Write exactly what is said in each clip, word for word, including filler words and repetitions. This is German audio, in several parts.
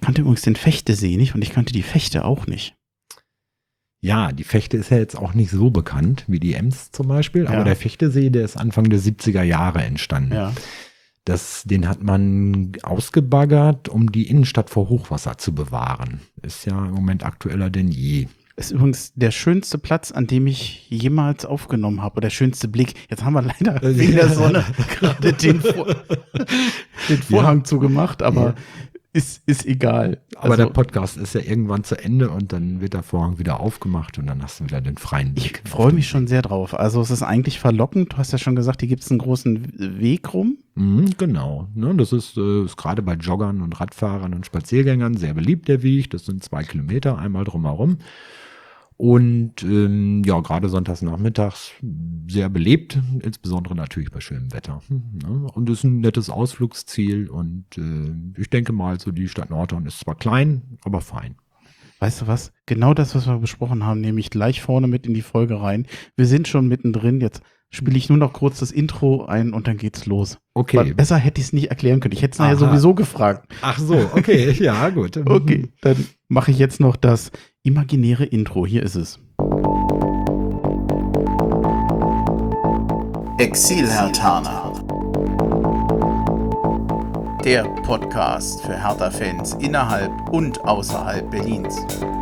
kannte übrigens den Fechtesee nicht und ich kannte die Fechte auch nicht. Ja, die Fechte ist ja jetzt auch nicht so bekannt wie die Ems zum Beispiel, aber Ja. der Fechtesee, der ist Anfang der siebziger Jahre entstanden. Ja. Das, den hat man ausgebaggert, um die Innenstadt vor Hochwasser zu bewahren. Ist ja im Moment aktueller denn je. Ist übrigens der schönste Platz, an dem ich jemals aufgenommen habe. Oder der schönste Blick. Jetzt haben wir leider wegen der Sonne gerade den, Vor den Vorhang ja. zugemacht, aber ja. ist, ist egal. Aber also, der Podcast ist ja irgendwann zu Ende und dann wird der Vorhang wieder aufgemacht und dann hast du wieder den freien Blick. Ich freue mich schon sehr drauf. Also es ist eigentlich verlockend. Du hast ja schon gesagt, hier gibt es einen großen Weg rum. Mhm, genau. Ne, das ist, äh, ist gerade bei Joggern und Radfahrern und Spaziergängern sehr beliebt, der Weg. Das sind zwei Kilometer einmal drumherum. Und ähm, ja, gerade sonntags nachmittags sehr belebt, insbesondere natürlich bei schönem Wetter. Ne? Und ist ein nettes Ausflugsziel und äh, ich denke mal, so die Stadt Nordhorn ist zwar klein, aber fein. Weißt du was? Genau das, was wir besprochen haben, nehme ich gleich vorne mit in die Folge rein. Wir sind schon mittendrin, jetzt spiele ich nur noch kurz das Intro ein und dann geht's los. Okay. Weil besser hätte ich es nicht erklären können. Ich hätte es nachher sowieso gefragt. Ach so, okay, ja gut. Okay, dann mache ich jetzt noch das imaginäre Intro. Hier ist es. Exil-Herthaner. Der Podcast für Hertha-Fans innerhalb und außerhalb Berlins.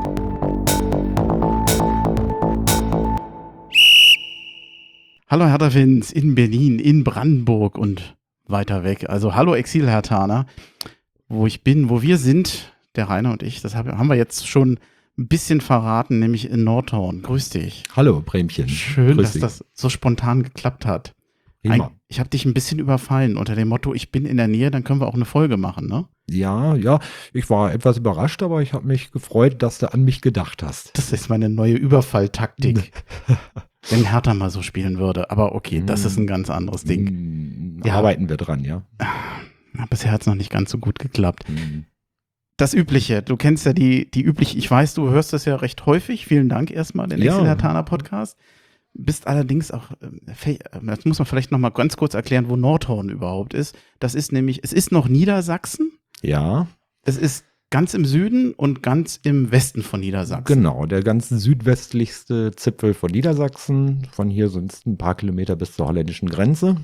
Hallo Hertha-Fans in Berlin, in Brandenburg und weiter weg. Also hallo Exil-Herthaner, wo ich bin, wo wir sind, der Rainer und ich, das haben wir jetzt schon ein bisschen verraten, nämlich in Nordhorn. Grüß dich. Hallo Bremchen. Schön, Grüß dass dich. Das so spontan geklappt hat. Immer. Ein, ich habe dich ein bisschen überfallen unter dem Motto, ich bin in der Nähe, dann können wir auch eine Folge machen, ne? Ja, ja, ich war etwas überrascht, aber ich habe mich gefreut, dass du an mich gedacht hast. Das ist meine neue Überfalltaktik. Wenn Hertha mal so spielen würde. Aber okay, das ist ein ganz anderes Ding. Ja. Arbeiten wir dran, ja. Bisher hat es noch nicht ganz so gut geklappt. Mhm. Das Übliche, du kennst ja die, die übliche, ich weiß, du hörst das ja recht häufig. Vielen Dank erstmal, den Ja. Exil-Herthaner-Podcast. Bist allerdings auch, das muss man vielleicht noch mal ganz kurz erklären, wo Nordhorn überhaupt ist. Das ist nämlich, es ist noch Niedersachsen. Ja. Es ist ganz im Süden und ganz im Westen von Niedersachsen. Genau, der ganz südwestlichste Zipfel von Niedersachsen. Von hier sind es ein paar Kilometer bis zur holländischen Grenze.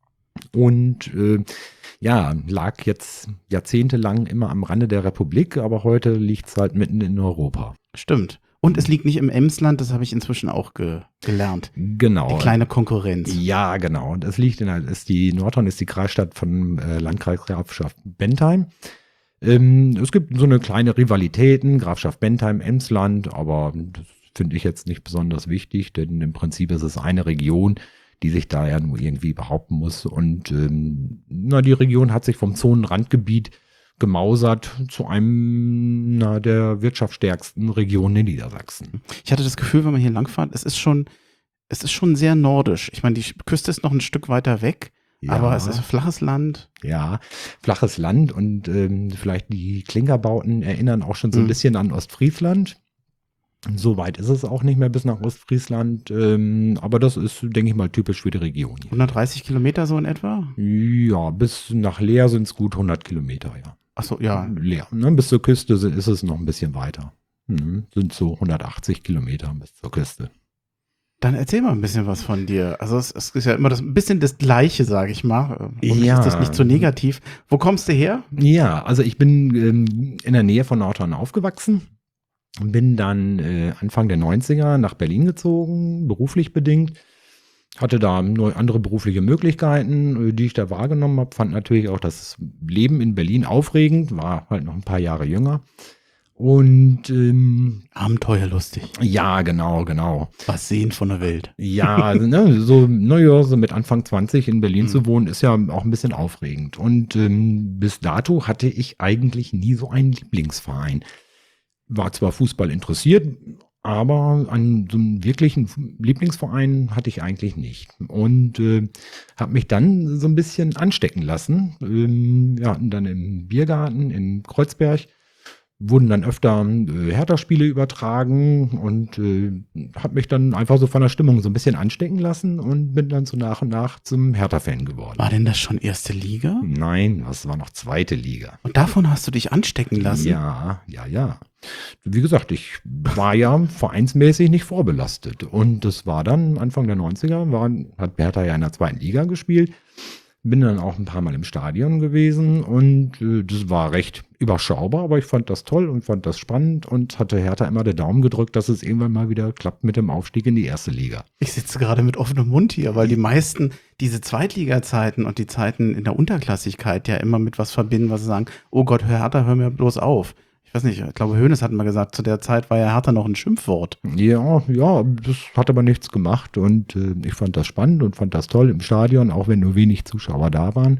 Und äh, ja, lag jetzt jahrzehntelang immer am Rande der Republik, aber heute liegt es halt mitten in Europa. Stimmt. Und es liegt nicht im Emsland, das habe ich inzwischen auch ge gelernt. Genau. Die kleine Konkurrenz. Ja, genau. Und es liegt in, ist die Nordhorn ist die Kreisstadt von äh, Landkreis Grafschaft Bentheim. Ähm, es gibt so eine kleine Rivalitäten, Grafschaft Bentheim, Emsland, aber das finde ich jetzt nicht besonders wichtig, denn im Prinzip ist es eine Region, die sich da ja nur irgendwie behaupten muss. Und ähm, na, die Region hat sich vom Zonenrandgebiet gemausert zu einem na, der wirtschaftsstärksten Regionen in Niedersachsen. Ich hatte das Gefühl, wenn man hier langfährt, es ist schon, es ist schon sehr nordisch. Ich meine, die Küste ist noch ein Stück weiter weg, Ja. aber es ist flaches Land. Ja, flaches Land und ähm, vielleicht die Klinkerbauten erinnern auch schon so ein Mhm. bisschen an Ostfriesland. So weit ist es auch nicht mehr bis nach Ostfriesland, ähm, aber das ist, denke ich mal, typisch für die Region hier. hundertdreißig Kilometer so in etwa? Ja, bis nach Leer sind es gut hundert Kilometer, ja. Achso, ja. Leer, ne? Bis zur Küste sind- ist es noch ein bisschen weiter. Mhm. Sind so hundertachtzig Kilometer bis zur Küste. Dann erzähl mal ein bisschen was von dir. Also es, es ist ja immer das, ein bisschen das Gleiche, sage ich mal. Und Ja. ist das nicht so negativ. Wo kommst du her? Ja, also ich bin ähm, in der Nähe von Nordhorn aufgewachsen. Bin dann äh, Anfang der neunziger nach Berlin gezogen, beruflich bedingt. Hatte da neu andere berufliche Möglichkeiten, äh, die ich da wahrgenommen habe. Fand natürlich auch das Leben in Berlin aufregend, war halt noch ein paar Jahre jünger. Und ähm, Abenteuerlustig. ja, genau, genau. Was sehen von der Welt. Ja, also, ne, so, naja, so mit Anfang zwanzig in Berlin Mhm. zu wohnen, ist ja auch ein bisschen aufregend. Und ähm, bis dato hatte ich eigentlich nie so einen Lieblingsverein. War zwar Fußball interessiert, aber an so einem wirklichen Lieblingsverein hatte ich eigentlich nicht. Und äh, habe mich dann so ein bisschen anstecken lassen. Ähm, wir hatten dann im Biergarten in Kreuzberg wurden dann öfter äh, Hertha-Spiele übertragen und äh, habe mich dann einfach so von der Stimmung so ein bisschen anstecken lassen und bin dann so nach und nach zum Hertha-Fan geworden. War denn das schon erste Liga? Nein, das war noch zweite Liga. Und davon hast du dich anstecken lassen? Ja, ja, ja. Wie gesagt, ich war ja vereinsmäßig nicht vorbelastet. Und das war dann Anfang der neunziger, war, hat Hertha ja in der zweiten Liga gespielt. Bin dann auch ein paar Mal im Stadion gewesen und äh, das war recht überschaubar, aber ich fand das toll und fand das spannend und hatte Hertha immer den Daumen gedrückt, dass es irgendwann mal wieder klappt mit dem Aufstieg in die erste Liga. Ich sitze gerade mit offenem Mund hier, weil die meisten diese Zweitliga-Zeiten und die Zeiten in der Unterklassigkeit ja immer mit was verbinden, was sie sagen, oh Gott, hör Hertha, hör mir bloß auf. Ich weiß nicht, ich glaube, Hoeneß hat mal gesagt, zu der Zeit war ja Hertha noch ein Schimpfwort. Ja, ja, das hat aber nichts gemacht und äh, ich fand das spannend und fand das toll im Stadion, auch wenn nur wenig Zuschauer da waren.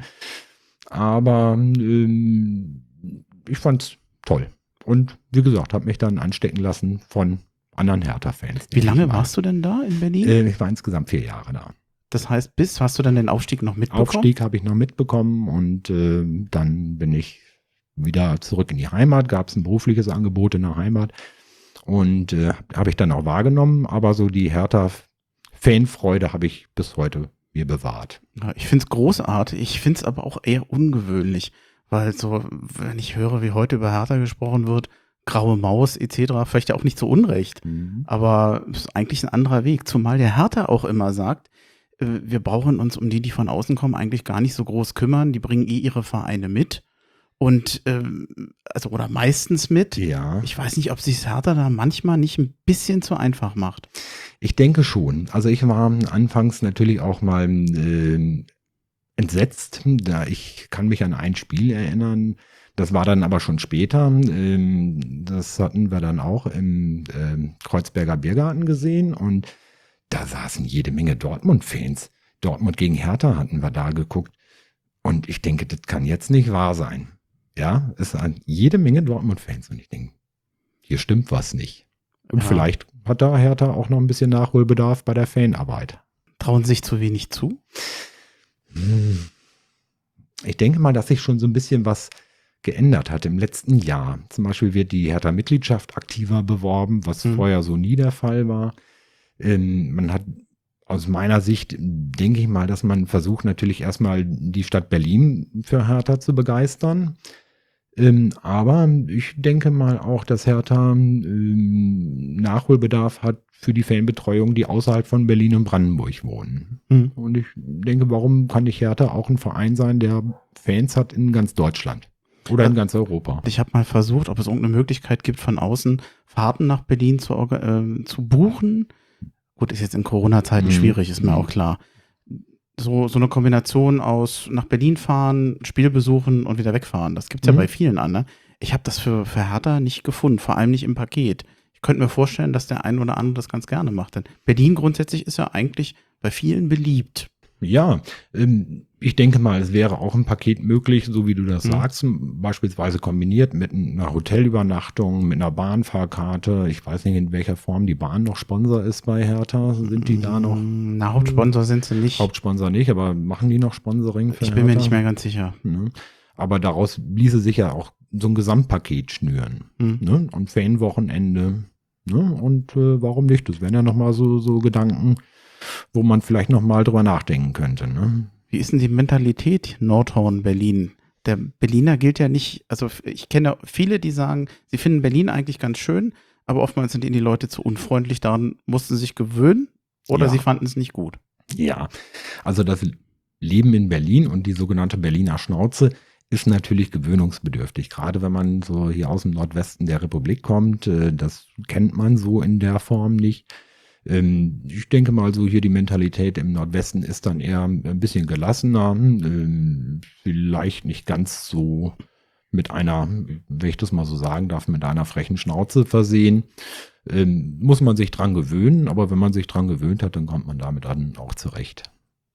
Aber ähm, ich fand's toll. Und wie gesagt, habe mich dann anstecken lassen von anderen Hertha-Fans. Wie lange warst du denn da in Berlin? Äh, ich war insgesamt vier Jahre da. Das heißt, bis, hast du dann den Aufstieg noch mitbekommen? Aufstieg habe ich noch mitbekommen und äh, dann bin ich wieder zurück in die Heimat, gab es ein berufliches Angebot in der Heimat und äh, habe ich dann auch wahrgenommen, aber so die Hertha-Fanfreude habe ich bis heute mir bewahrt. Ja, ich finde es großartig, ich finde es aber auch eher ungewöhnlich, weil so, wenn ich höre, wie heute über Hertha gesprochen wird, graue Maus et cetera, vielleicht ja auch nicht zu Unrecht, Mhm. aber es ist eigentlich ein anderer Weg, zumal der Hertha auch immer sagt, äh, wir brauchen uns um die, die von außen kommen, eigentlich gar nicht so groß kümmern, die bringen eh ihre Vereine mit. Und, ähm, also, oder meistens mit. Ja, Ich weiß nicht, ob sich Hertha da manchmal nicht ein bisschen zu einfach macht. ich denke schon. Also ich war anfangs natürlich auch mal äh, entsetzt, da ich kann mich an ein Spiel erinnern, das war dann aber schon später, ähm, das hatten wir dann auch im ähm, Kreuzberger Biergarten gesehen und da saßen jede Menge Dortmund-Fans. Dortmund gegen Hertha hatten wir da geguckt und ich denke, das kann jetzt nicht wahr sein. Ja, es sind jede Menge Dortmund-Fans und ich denke, hier stimmt was nicht. Und Ja. vielleicht hat da Hertha auch noch ein bisschen Nachholbedarf bei der Fanarbeit. Trauen sich zu wenig zu? Hm. Ich denke mal, dass sich schon so ein bisschen was geändert hat im letzten Jahr. Zum Beispiel wird die Hertha-Mitgliedschaft aktiver beworben, was Mhm. vorher so nie der Fall war. Ähm, man hat aus meiner Sicht, denke ich mal, dass man versucht natürlich erstmal die Stadt Berlin für Hertha zu begeistern. Ähm, aber ich denke mal auch, dass Hertha ähm, Nachholbedarf hat für die Fanbetreuung, die außerhalb von Berlin und Brandenburg wohnen. Mhm. Und ich denke, warum kann nicht Hertha auch ein Verein sein, der Fans hat in ganz Deutschland oder in ganz Europa? Ich habe mal versucht, ob es irgendeine Möglichkeit gibt, von außen Fahrten nach Berlin zu, orga- äh, zu buchen. Gut, ist jetzt in Corona-Zeiten Mhm. schwierig, ist mir auch klar. So, so eine Kombination aus nach Berlin fahren, Spiel besuchen und wieder wegfahren. Das gibt's ja Mhm. bei vielen an. Ne? Ich habe das für, für Hertha nicht gefunden, vor allem nicht im Paket. Ich könnte mir vorstellen, dass der ein oder andere das ganz gerne macht. Denn Berlin grundsätzlich ist ja eigentlich bei vielen beliebt. Ja, ähm, ich denke mal, es wäre auch ein Paket möglich, so wie du das Mhm. sagst, m- beispielsweise kombiniert mit einer Hotelübernachtung, mit einer Bahnfahrkarte. Ich weiß nicht, in welcher Form die Bahn noch Sponsor ist bei Hertha. Sind die da noch? Mm, Na, Hauptsponsor sind sie nicht. Hauptsponsor nicht, aber machen die noch Sponsoring für ich bin mir Hertha? nicht mehr ganz sicher. Ne? Aber daraus ließe sich ja auch so ein Gesamtpaket schnüren. Hm. Ne? Und Fanwochenende. Ne? Und äh, warum nicht? Das wären ja nochmal so, so Gedanken, wo man vielleicht nochmal drüber nachdenken könnte. Ne? Wie ist denn die Mentalität Nordhorn, Berlin? Der Berliner gilt ja nicht, also ich kenne viele, die sagen, sie finden Berlin eigentlich ganz schön, aber oftmals sind ihnen die Leute zu unfreundlich, daran mussten sie sich gewöhnen oder Ja. sie fanden es nicht gut. Ja, also das Leben in Berlin und die sogenannte Berliner Schnauze ist natürlich gewöhnungsbedürftig. Gerade wenn man so hier aus dem Nordwesten der Republik kommt, äh, das kennt man so in der Form nicht. Ähm, ich denke mal so hier die Mentalität im Nordwesten ist dann eher ein bisschen gelassener, ähm, vielleicht nicht ganz so mit einer, wenn ich das mal so sagen darf, mit einer frechen Schnauze versehen. Ähm, muss man sich dran gewöhnen, aber wenn man sich dran gewöhnt hat, dann kommt man damit dann auch zurecht.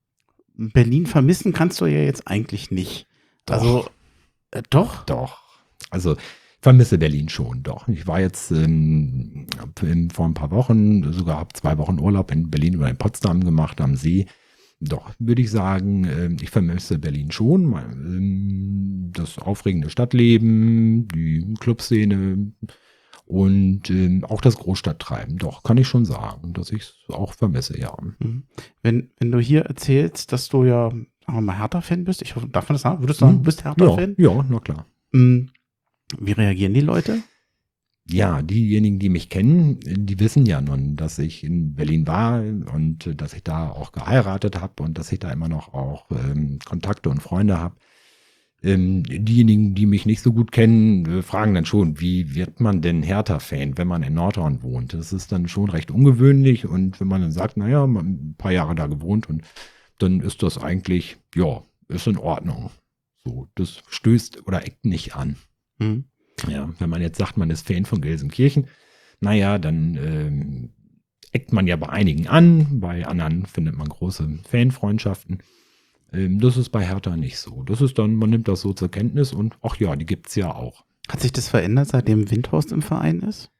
Berlin vermissen kannst du ja jetzt eigentlich nicht. Doch. Also, äh, doch? Doch. Also ich vermisse Berlin schon, doch. Ich war jetzt ähm, in, vor ein paar Wochen, sogar habe zwei Wochen Urlaub in Berlin oder in Potsdam gemacht am See. doch, würde ich sagen, äh, ich vermisse Berlin schon. Mal, ähm, das aufregende Stadtleben, die Clubszene und ähm, auch das Großstadttreiben. Doch, kann ich schon sagen, dass ich es auch vermisse, ja. Mhm. Wenn, wenn du hier erzählst, dass du ja, sagen wir mal, Hertha-Fan bist, ich hoffe, darf man das sagen? Würdest du sagen, du bist Hertha-Fan? Ja, ja, na klar. Mhm. Wie reagieren die Leute? Ja, diejenigen, die mich kennen, die wissen ja nun, dass ich in Berlin war und äh, dass ich da auch geheiratet habe und dass ich da immer noch auch ähm, Kontakte und Freunde habe. Ähm, diejenigen, die mich nicht so gut kennen, äh, fragen dann schon, wie wird man denn Hertha-Fan, wenn man in Nordhorn wohnt? Das ist dann schon recht ungewöhnlich und wenn man dann sagt, naja, man hat ein paar Jahre da gewohnt und dann ist das eigentlich, ja, ist in Ordnung. So, das stößt oder eckt nicht an. Mhm. Ja, wenn man jetzt sagt, man ist Fan von Gelsenkirchen, naja, dann ähm, eckt man ja bei einigen an, bei anderen findet man große Fanfreundschaften. Ähm, das ist bei Hertha nicht so. Das ist dann, man nimmt das so zur Kenntnis und ach ja, die gibt's ja auch. Hat sich das verändert, seitdem Windhorst im Verein ist?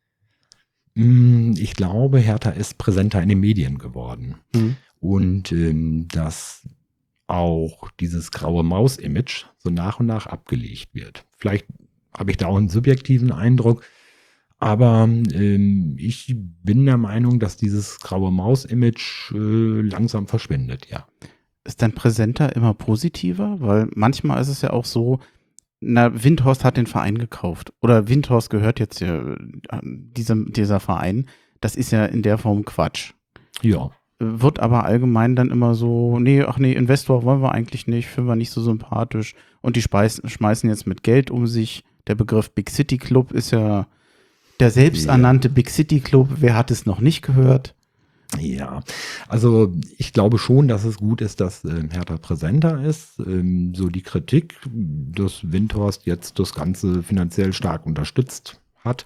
Mm, Ich glaube, Hertha ist präsenter in den Medien geworden. Mhm. Und ähm, dass auch dieses graue Maus-Image so nach und nach abgelegt wird. Vielleicht habe ich da auch einen subjektiven Eindruck. Aber ähm, ich bin der Meinung, dass dieses graue Maus-Image äh, langsam verschwindet, ja. Ist dein Präsenter immer positiver? Weil manchmal ist es ja auch so, na, Windhorst hat den Verein gekauft. Oder Windhorst gehört jetzt ja, diesem, dieser Verein. Das ist ja in der Form Quatsch. Ja. Wird aber allgemein dann immer so, nee, ach nee, Investor wollen wir eigentlich nicht, finden wir nicht so sympathisch. Und die speisen, schmeißen jetzt mit Geld um sich. Der Begriff Big City Club ist ja der selbsternannte ja. Big City Club. Wer hat es noch nicht gehört? Ja, also ich glaube schon, dass es gut ist, dass äh, Hertha präsenter ist. Ähm, so die Kritik, dass Windhorst jetzt das Ganze finanziell stark unterstützt hat,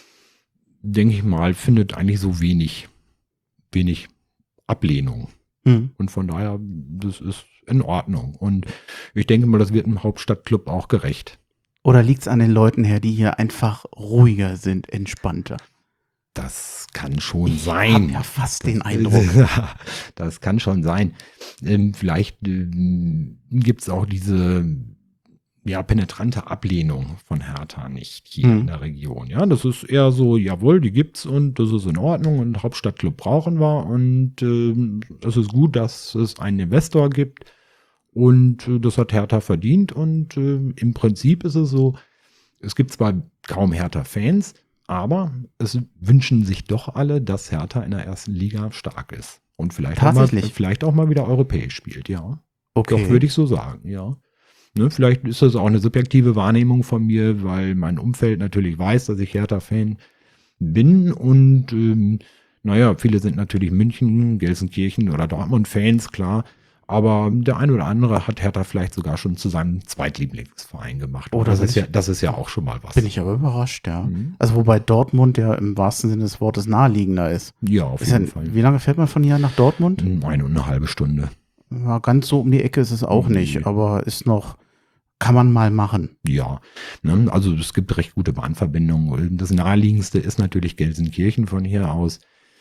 denke ich mal, findet eigentlich so wenig, wenig Ablehnung. Hm. Und von daher, das ist in Ordnung. Und ich denke mal, das wird im Hauptstadtclub auch gerecht. Oder liegt es an den Leuten her, die hier einfach ruhiger sind, entspannter? Das kann schon ich sein. Ich habe ja fast das, den Eindruck. Das kann schon sein. Ähm, vielleicht ähm, gibt es auch diese ja, penetrante Ablehnung von Hertha nicht hier hm. in der Region. Ja, das ist eher so, jawohl, die gibt's und das ist in Ordnung und Hauptstadtclub brauchen wir und ähm, es ist gut, dass es einen Investor gibt und äh, das hat Hertha verdient und äh, im Prinzip ist es so, es gibt zwar kaum Hertha-Fans, aber es wünschen sich doch alle, dass Hertha in der ersten Liga stark ist. Und vielleicht, auch mal, vielleicht auch mal wieder europäisch spielt, ja. Okay. Doch, würde ich so sagen, ja. Ne, vielleicht ist das auch eine subjektive Wahrnehmung von mir, weil mein Umfeld natürlich weiß, dass ich Hertha-Fan bin. Und ähm, naja, viele sind natürlich München, Gelsenkirchen oder Dortmund-Fans, klar. Aber der eine oder andere hat Hertha vielleicht sogar schon zu seinem Zweitlieblingsverein gemacht. Oh, das, das, ist ja, das ist ja auch schon mal was. Bin ich aber überrascht, ja. Mhm. Also wobei Dortmund ja im wahrsten Sinne des Wortes naheliegender ist. Ja, auf ist jeden ja, Fall. Wie lange fährt man von hier nach Dortmund? Eine und eine halbe Stunde. Ja, ganz so um die Ecke ist es auch Mhm. nicht, aber ist noch, kann man mal machen. Ja, ne, also es gibt recht gute Bahnverbindungen. Das naheliegendste ist natürlich Gelsenkirchen von hier aus.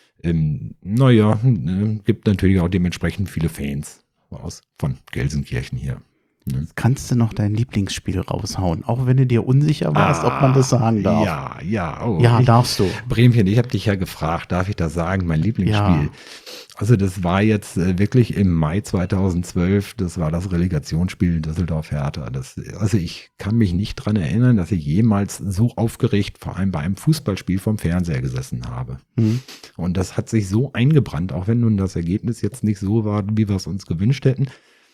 Ähm, naja, ne, gibt natürlich auch dementsprechend viele Fans aus von Gelsenkirchen hier. Ne? Kannst du noch dein Lieblingsspiel raushauen, auch wenn du dir unsicher warst, ah, ob man das sagen darf? Ja, ja. Oh, ja, ich, darfst du. Bremchen, ich habe dich ja gefragt, darf ich das sagen, mein Lieblingsspiel? Ja. Also das war jetzt äh, wirklich im Mai zweitausendzwölf, das war das Relegationsspiel Düsseldorf-Hertha. Das, also ich kann mich nicht dran erinnern, dass ich jemals so aufgeregt, vor allem bei einem Fußballspiel vom Fernseher gesessen habe. Hm. Und das hat sich so eingebrannt, auch wenn nun das Ergebnis jetzt nicht so war, wie wir es uns gewünscht hätten.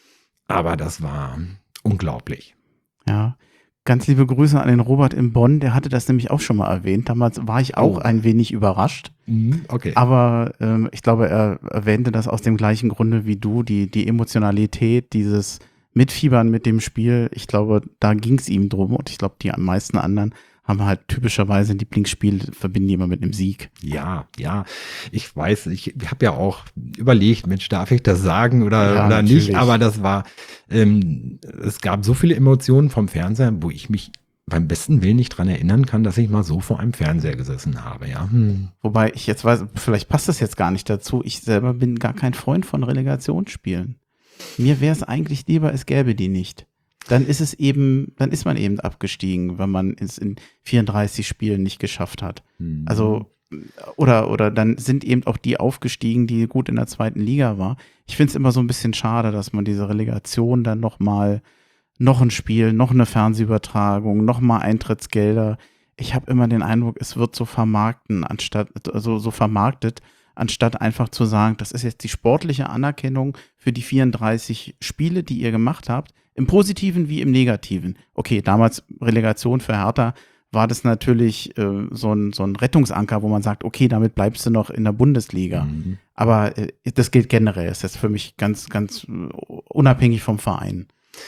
Aber das war unglaublich. Ja, ganz liebe Grüße an den Robert in Bonn, der hatte das nämlich auch schon mal erwähnt. Damals war ich auch Oh. ein wenig überrascht. Mhm, okay. Aber ähm, ich glaube, er erwähnte das aus dem gleichen Grunde wie du, die, die Emotionalität, dieses Mitfiebern mit dem Spiel. Ich glaube, da ging es ihm drum und ich glaube, die meisten anderen haben halt typischerweise ein Lieblingsspiel, verbinden die immer mit einem Sieg. Ja, ja, ich weiß, ich habe ja auch überlegt, Mensch, darf ich das sagen oder, Ja, oder natürlich. nicht, aber das war, ähm, es gab so viele Emotionen vom Fernseher, wo ich mich beim besten Willen nicht dran erinnern kann, dass ich mal so vor einem Fernseher gesessen habe, ja. Hm. Wobei ich jetzt weiß, vielleicht passt das jetzt gar nicht dazu, ich selber bin gar kein Freund von Relegationsspielen. mir wäre es eigentlich lieber, es gäbe die nicht. Dann ist es eben, dann ist man eben abgestiegen, wenn man es in vierunddreißig Spielen nicht geschafft hat. Mhm. Also, oder, oder dann sind eben auch die aufgestiegen, die gut in der zweiten Liga war. Ich finde es immer so ein bisschen schade, dass man diese Relegation dann nochmal, noch ein Spiel, noch eine Fernsehübertragung, noch mal Eintrittsgelder. Ich habe immer den Eindruck, es wird so vermarkten, anstatt, also so vermarktet, anstatt einfach zu sagen, das ist jetzt die sportliche Anerkennung für die vierunddreißig Spiele, die ihr gemacht habt, im Positiven wie im Negativen. Okay, damals Relegation für Hertha war das natürlich äh, so, ein, so ein Rettungsanker, wo man sagt, okay, damit bleibst du noch in der Bundesliga. Mhm. Aber äh, das gilt generell, das ist für mich ganz, ganz unabhängig vom Verein.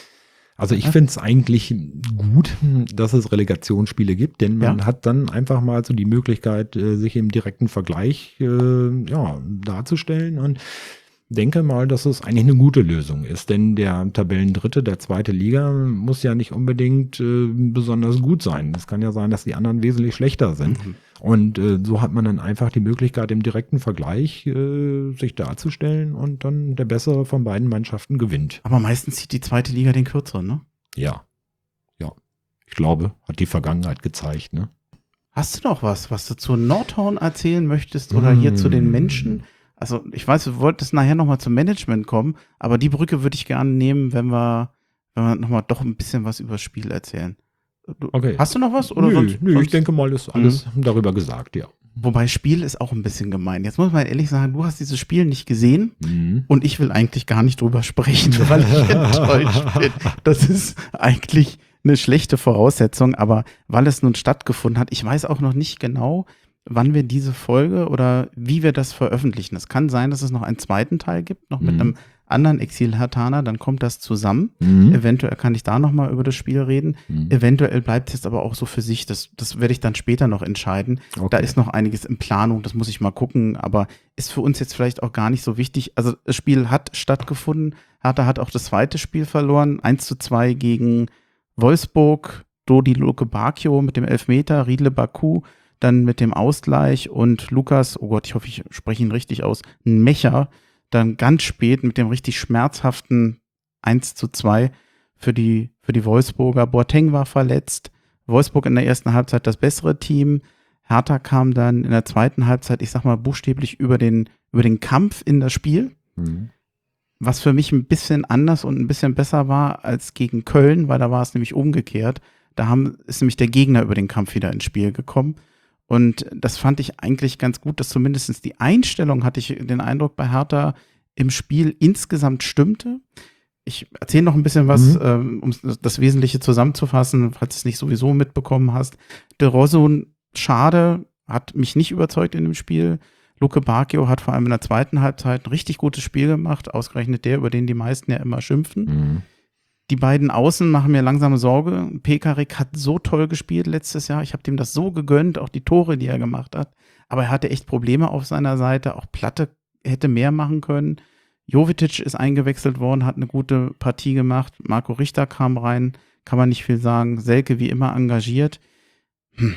Also ich finde es eigentlich gut, dass es Relegationsspiele gibt, denn man Ja. hat dann einfach mal so die Möglichkeit, äh, sich im direkten Vergleich äh, ja, darzustellen und denke mal, dass es eigentlich eine gute Lösung ist, denn der Tabellendritte der zweiten Liga muss ja nicht unbedingt äh, besonders gut sein. Es kann ja sein, dass die anderen wesentlich schlechter sind. Mhm. Und äh, so hat man dann einfach die Möglichkeit, im direkten Vergleich äh, sich darzustellen und dann der Bessere von beiden Mannschaften gewinnt. Aber meistens zieht die zweite Liga den kürzeren, ne? Ja, ja. Ich glaube, hat die Vergangenheit gezeigt, ne? Hast du noch was, was du zu Nordhorn erzählen möchtest oder hier zu den Menschen? Also ich weiß, du wolltest nachher nochmal zum Management kommen, aber die Brücke würde ich gerne nehmen, wenn wir, wenn wir nochmal doch ein bisschen was über das Spiel erzählen. Du, Okay. Hast du noch was? Oder nö, sonst, nö, sonst? ich denke mal, ist alles darüber gesagt, ja. Wobei Spiel ist auch ein bisschen gemein. Jetzt muss man ehrlich sagen, du hast dieses Spiel nicht gesehen Mhm. und ich will eigentlich gar nicht drüber sprechen, weil ich enttäuscht bin. Das ist eigentlich eine schlechte Voraussetzung, aber weil es nun stattgefunden hat, ich weiß auch noch nicht genau, wann wir diese Folge oder wie wir das veröffentlichen. Es kann sein, dass es noch einen zweiten Teil gibt, noch mit Mhm. einem anderen Exil-Hertaner, dann kommt das zusammen. Mhm. Eventuell kann ich da nochmal über das Spiel reden. Mhm. Eventuell bleibt es jetzt aber auch so für sich. Das, das werde ich dann später noch entscheiden. Okay. Da ist noch einiges in Planung, das muss ich mal gucken, aber ist für uns jetzt vielleicht auch gar nicht so wichtig. Also das Spiel hat stattgefunden. Hertha hat auch das zweite Spiel verloren. eins zu zwei gegen Wolfsburg. Dodi Luke Bacchio mit dem Elfmeter, Riedle Baku dann mit dem Ausgleich und Lukas, oh Gott, ich hoffe, ich spreche ihn richtig aus, ein Mecher, dann ganz spät mit dem richtig schmerzhaften eins zu zwei für die, für die Wolfsburger. Boateng war verletzt. Wolfsburg in der ersten Halbzeit das bessere Team. Hertha kam dann in der zweiten Halbzeit, ich sag mal buchstäblich über den, über den Kampf in das Spiel, Mhm. was für mich ein bisschen anders und ein bisschen besser war als gegen Köln, weil da war es nämlich umgekehrt. Da haben, ist nämlich der Gegner über den Kampf wieder ins Spiel gekommen. Und das fand ich eigentlich ganz gut, dass zumindest die Einstellung, hatte ich den Eindruck, bei Hertha im Spiel insgesamt stimmte. Ich erzähle noch ein bisschen was, Mhm. ähm, um das Wesentliche zusammenzufassen, falls du es nicht sowieso mitbekommen hast. De Rosso, schade, hat mich nicht überzeugt in dem Spiel. Luke Bacchio hat vor allem in der zweiten Halbzeit ein richtig gutes Spiel gemacht, ausgerechnet der, über den die meisten ja immer schimpfen. Mhm. Die beiden Außen machen mir langsame Sorge. Pekarik hat so toll gespielt letztes Jahr. Ich habe dem das so gegönnt, auch die Tore, die er gemacht hat. Aber er hatte echt Probleme auf seiner Seite. Auch Platte hätte mehr machen können. Jovetic ist eingewechselt worden, hat eine gute Partie gemacht. Marco Richter kam rein, kann man nicht viel sagen. Selke wie immer engagiert. Hm.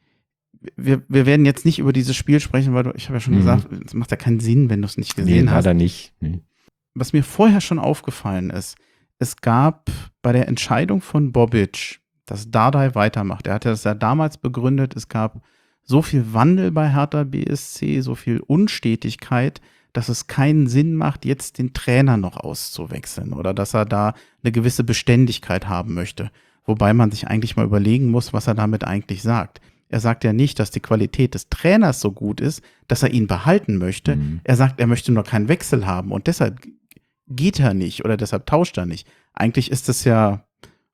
Wir, wir werden jetzt nicht über dieses Spiel sprechen, weil du, ich habe ja schon Mhm. gesagt, es macht ja keinen Sinn, wenn du es nicht Nee, gesehen hast. leider nicht. Nee. Was mir vorher schon aufgefallen ist, es gab bei der Entscheidung von Bobic, dass Dardai weitermacht. Er hatte das ja damals begründet, es gab so viel Wandel bei Hertha B S C, so viel Unstetigkeit, dass es keinen Sinn macht, jetzt den Trainer noch auszuwechseln oder dass er da eine gewisse Beständigkeit haben möchte. Wobei man sich eigentlich mal überlegen muss, was er damit eigentlich sagt. Er sagt ja nicht, dass die Qualität des Trainers so gut ist, dass er ihn behalten möchte. Mhm. Er sagt, er möchte nur keinen Wechsel haben und deshalb geht er nicht oder deshalb tauscht er nicht. Eigentlich ist das ja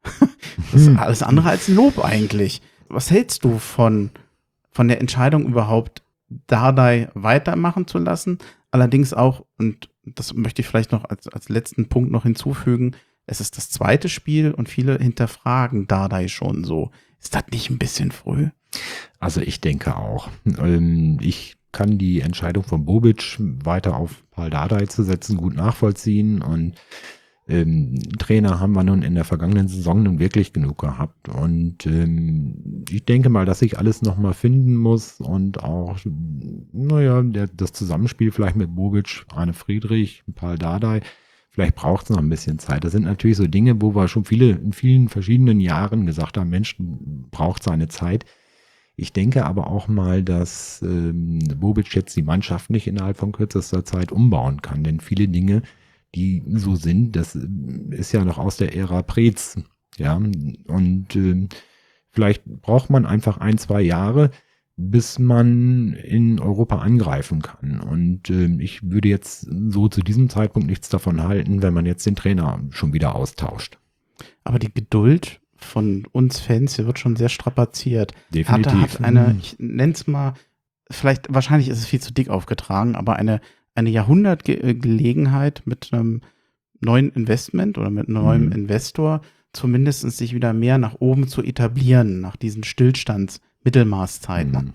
das ist alles andere als ein Lob eigentlich. Was hältst du von, von der Entscheidung überhaupt, Dardai weitermachen zu lassen? Allerdings auch, und das möchte ich vielleicht noch als, als letzten Punkt noch hinzufügen, es ist das zweite Spiel und viele hinterfragen Dardai schon so. Ist das nicht ein bisschen früh? Also ich denke auch. Ähm, ich kann die Entscheidung von Bobic weiter auf Paul Dardai zu setzen gut nachvollziehen und ähm, Trainer haben wir nun in der vergangenen Saison nun wirklich genug gehabt und ähm, ich denke mal, dass sich alles nochmal finden muss und auch, naja, der, das Zusammenspiel vielleicht mit Bobic, Arne Friedrich, Paul Dardai Vielleicht braucht es noch ein bisschen Zeit. Das sind natürlich so Dinge, wo wir schon viele, in vielen verschiedenen Jahren gesagt haben, Mensch, braucht seine Zeit. Ich denke aber auch mal, dass ähm, Bobic jetzt die Mannschaft nicht innerhalb von kürzester Zeit umbauen kann. Denn viele Dinge, die so sind, das ist ja noch aus der Ära Preetz. Ja, und ähm, vielleicht braucht man einfach ein, zwei Jahre, bis man in Europa angreifen kann. Und äh, ich würde jetzt so zu diesem Zeitpunkt nichts davon halten, wenn man jetzt den Trainer schon wieder austauscht. Aber die Geduld von uns Fans, die wird schon sehr strapaziert. Definitiv. Hertha hat eine, ich nenne es mal, vielleicht, wahrscheinlich ist es viel zu dick aufgetragen, aber eine, eine Jahrhundertgelegenheit mit einem neuen Investment oder mit einem neuen Mhm. Investor zumindest sich wieder mehr nach oben zu etablieren, nach diesen Stillstands-Mittelmaßzeiten. Mhm.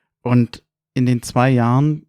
Und in den zwei Jahren,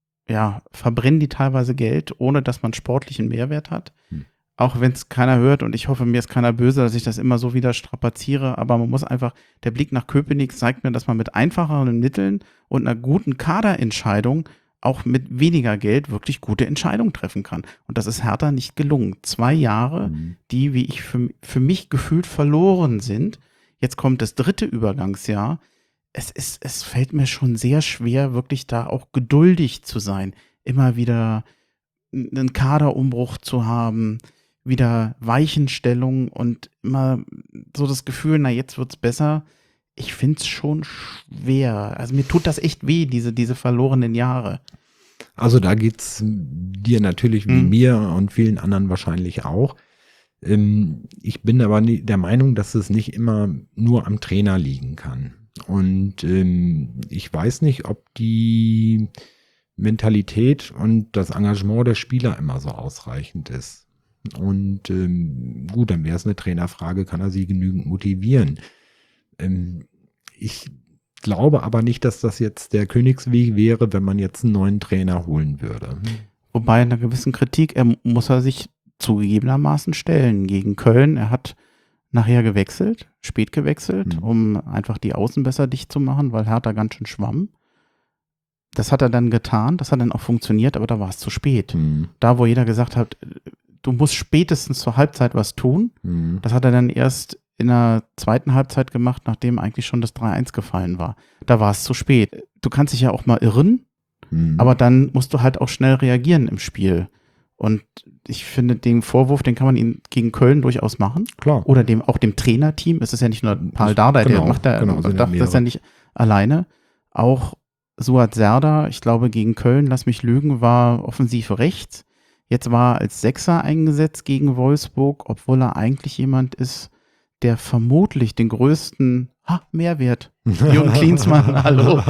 ja, verbrennen die teilweise Geld, ohne dass man sportlichen Mehrwert hat. Hm. Auch wenn es keiner hört und ich hoffe, mir ist keiner böse, dass ich das immer so wieder strapaziere, aber man muss einfach, der Blick nach Köpenick zeigt mir, dass man mit einfacheren Mitteln und einer guten Kaderentscheidung auch mit weniger Geld wirklich gute Entscheidungen treffen kann. Und das ist Hertha nicht gelungen. Zwei Jahre, Mhm. die, wie ich für, für mich gefühlt verloren sind. Jetzt kommt das dritte Übergangsjahr. Es ist, es fällt mir schon sehr schwer, wirklich da auch geduldig zu sein. Immer wieder einen Kaderumbruch zu haben, wieder Weichenstellung und immer so das Gefühl, na jetzt wird's besser. Ich find's schon schwer. Also mir tut das echt weh, diese, diese verlorenen Jahre. Also da geht's dir natürlich wie Mhm. mir und vielen anderen wahrscheinlich auch. Ähm, ich bin aber nie- der Meinung, dass es nicht immer nur am Trainer liegen kann. Und ähm, ich weiß nicht, ob die Mentalität und das Engagement der Spieler immer so ausreichend ist. Und ähm, gut, dann wäre es eine Trainerfrage, kann er sie genügend motivieren? Ähm, ich glaube aber nicht, dass das jetzt der Königsweg wäre, wenn man jetzt einen neuen Trainer holen würde. Wobei in einer gewissen Kritik, er muss er sich zugegebenermaßen stellen gegen Köln. Er hat nachher gewechselt, spät gewechselt, Mhm. um einfach die Außen besser dicht zu machen, weil Hertha ganz schön schwamm. Das hat er dann getan, das hat dann auch funktioniert, aber da war es zu spät. Hm, Da, wo jeder gesagt hat, du musst spätestens zur Halbzeit was tun, hm, das hat er dann erst in der zweiten Halbzeit gemacht, nachdem eigentlich schon das drei eins gefallen war. Da war es zu spät. Du kannst dich ja auch mal irren, hm. aber dann musst du halt auch schnell reagieren im Spiel. Und ich finde, den Vorwurf, den kann man ihn gegen Köln durchaus machen. Klar. Oder dem, auch dem Trainerteam. Es ist ja nicht nur Paul Das- Dardai, genau, der macht da, genau, sind ja das ist ja mehrere. nicht alleine. Auch Suat Serdar, ich glaube, gegen Köln, lass mich lügen, war offensiv rechts. Jetzt war er als Sechser eingesetzt gegen Wolfsburg, obwohl er eigentlich jemand ist, der vermutlich den größten ha, Mehrwert. Jürgen Klinsmann, hallo.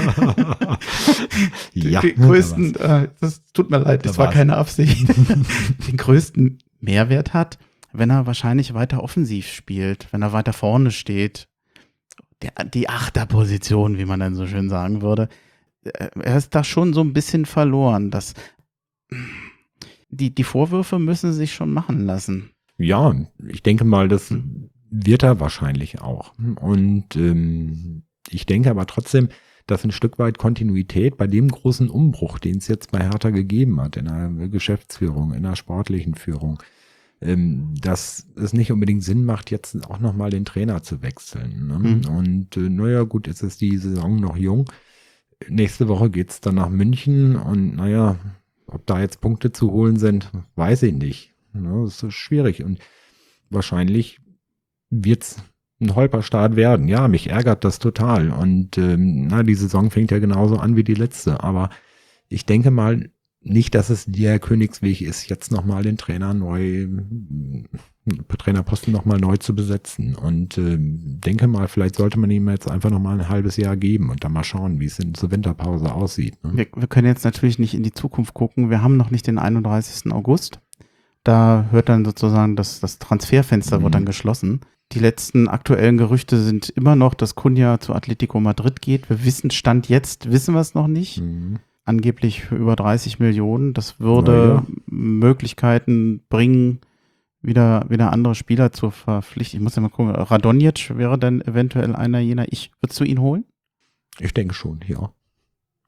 Ja, den größten, äh, das tut mir leid, Da das war war's. keine Absicht, den größten Mehrwert hat, wenn er wahrscheinlich weiter offensiv spielt, wenn er weiter vorne steht. Der, die Achterposition, wie man dann so schön sagen würde. Äh, Er ist da schon so ein bisschen verloren. Das, die, die Vorwürfe müssen sich schon machen lassen. Ja, ich denke mal, das wird er wahrscheinlich auch. Und ähm, ich denke aber trotzdem, dass ein Stück weit Kontinuität bei dem großen Umbruch, den es jetzt bei Hertha gegeben hat, in der Geschäftsführung, in der sportlichen Führung, ähm, dass es nicht unbedingt Sinn macht, jetzt auch nochmal den Trainer zu wechseln. Ne? Mhm. Und äh, naja, gut, jetzt ist die Saison noch jung. Nächste Woche geht's dann nach München und naja, ob da jetzt Punkte zu holen sind, weiß ich nicht. Ne, das ist schwierig und wahrscheinlich wird's ein Holperstart werden. Ja, mich ärgert das total und ähm, na, die Saison fängt ja genauso an wie die letzte, aber ich denke mal nicht, dass es der Königsweg ist, jetzt nochmal den Trainer neu, Trainerposten nochmal neu zu besetzen und ähm, denke mal, vielleicht sollte man ihm jetzt einfach nochmal ein halbes Jahr geben und dann mal schauen, wie es in zur Winterpause aussieht. Ne? Wir, wir können jetzt natürlich nicht in die Zukunft gucken. Wir haben noch nicht den einunddreißigsten August. Da hört dann sozusagen das, das Transferfenster Mhm. wird dann geschlossen. Die letzten aktuellen Gerüchte sind immer noch, dass Cunha zu Atletico Madrid geht. Wir wissen, Stand jetzt wissen wir es noch nicht. Mhm. Angeblich für über dreißig Millionen. Das würde Na ja. Möglichkeiten bringen, wieder, wieder andere Spieler zu verpflichten. Ich muss ja mal gucken. Radonjic wäre dann eventuell einer jener. Ich, würdest du ihn holen? Ich denke schon, ja.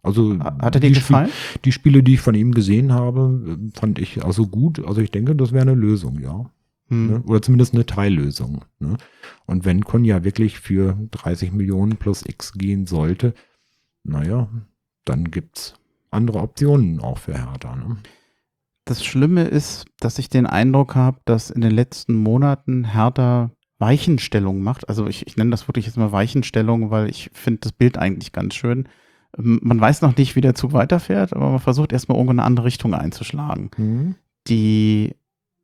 Also Hat er dir die gefallen? Spiel, die Spiele, die ich von ihm gesehen habe, fand ich also gut. Also ich denke, das wäre eine Lösung, ja. Hm. Ne? Oder zumindest eine Teillösung. Ne? Und wenn Konya wirklich für dreißig Millionen plus X gehen sollte, naja, dann gibt's andere Optionen auch für Hertha. Ne? Das Schlimme ist, dass ich den Eindruck habe, dass in den letzten Monaten Hertha Weichenstellung macht. Also ich, ich nenne das wirklich jetzt mal Weichenstellung, weil ich finde das Bild eigentlich ganz schön. Ähm, Man weiß noch nicht, wie der Zug weiterfährt, aber man versucht erstmal irgendwo eine andere Richtung einzuschlagen. Mhm. Die,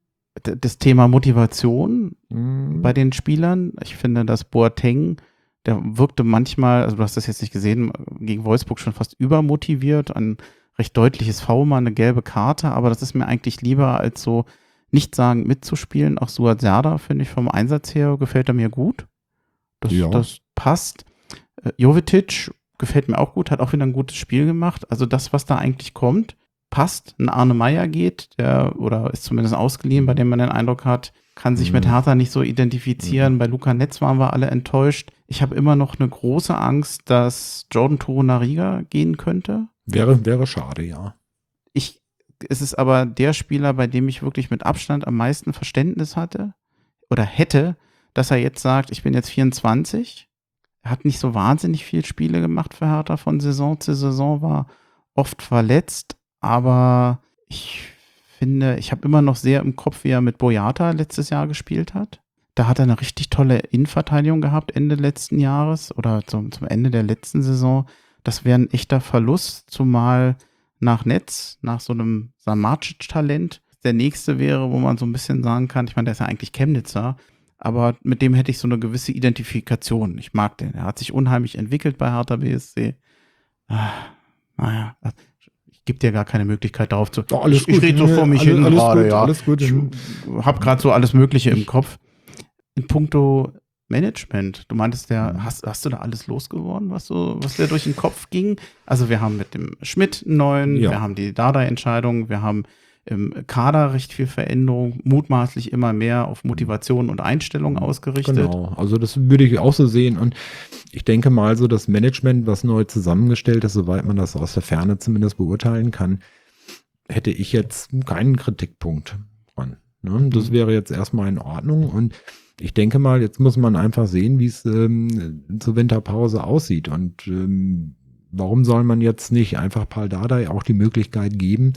d- das Thema Motivation Mhm. bei den Spielern, ich finde, dass Boateng, der wirkte manchmal, also du hast das jetzt nicht gesehen, gegen Wolfsburg schon fast übermotiviert, ein recht deutliches Foul, mal eine gelbe Karte, aber das ist mir eigentlich lieber als so nichtssagend mitzuspielen. Auch Suat Serdar, finde ich, vom Einsatz her gefällt er mir gut. Das, Ja. das passt. Äh, Jovetic gefällt mir auch gut, hat auch wieder ein gutes Spiel gemacht. Also das, was da eigentlich kommt, passt. Ein Arne Meyer geht, der, oder ist zumindest ausgeliehen, bei dem man den Eindruck hat, kann sich Mhm. mit Hertha nicht so identifizieren. Mhm. Bei Luca Netz waren wir alle enttäuscht. Ich habe immer noch eine große Angst, dass Jordan Torunariga gehen könnte. Wäre, wäre schade, ja. Ich, es ist aber der Spieler, bei dem ich wirklich mit Abstand am meisten Verständnis hatte oder hätte, dass er jetzt sagt, ich bin jetzt vierundzwanzig. Er hat nicht so wahnsinnig viel Spiele gemacht für Hertha von Saison zu Saison, war oft verletzt, aber ich finde, ich habe immer noch sehr im Kopf, wie er mit Boyata letztes Jahr gespielt hat. Da hat er eine richtig tolle Innenverteidigung gehabt Ende letzten Jahres oder zum, zum Ende der letzten Saison. Das wäre ein echter Verlust, zumal nach Netz, nach so einem Samacic-Talent, der nächste wäre, wo man so ein bisschen sagen kann, ich meine, der ist ja eigentlich Chemnitzer, aber mit dem hätte ich so eine gewisse Identifikation. Ich mag den. Er hat sich unheimlich entwickelt bei Hertha B S C. Ah, naja, ich gebe dir gar keine Möglichkeit darauf zu. Oh, alles ich ich gut. rede so vor mich Alles- hin alles gerade, gut, ja. alles gut. Ich habe gerade so alles Mögliche im Kopf. In puncto Management, du meintest ja, Mhm. hast, hast du da alles losgeworden, was so, was dir durch den Kopf ging? Also wir haben mit dem Schmidt einen neuen, Ja. wir haben die Dardai-Entscheidung, wir haben im Kader recht viel Veränderung, mutmaßlich immer mehr auf Motivation und Einstellung ausgerichtet. Genau, also das würde ich auch so sehen. Und ich denke mal so, das Management, was neu zusammengestellt ist, soweit man das aus der Ferne zumindest beurteilen kann, hätte ich jetzt keinen Kritikpunkt dran. Ne? Das Mhm. wäre jetzt erstmal in Ordnung. Und ich denke mal, jetzt muss man einfach sehen, wie es ähm, zur Winterpause aussieht. Und ähm, warum soll man jetzt nicht einfach Pal Dardai auch die Möglichkeit geben,